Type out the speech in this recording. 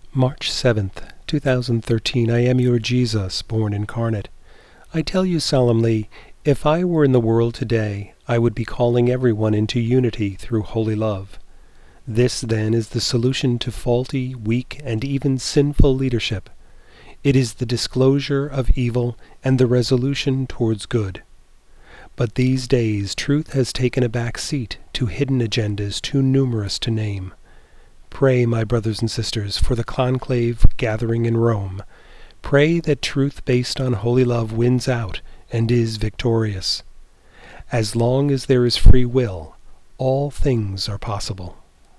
March 7th, 2013. I am your Jesus, born incarnate. I tell you solemnly, if I were in the world today, I would be calling everyone into unity through holy love. This, then, is the solution to faulty, weak, and even sinful leadership. It is the disclosure of evil and the resolution towards good. But these days, truth has taken a back seat to hidden agendas too numerous to name. Pray, my brothers and sisters, for the conclave gathering in Rome. Pray that truth based on holy love wins out and is victorious. As long as there is free will, all things are possible.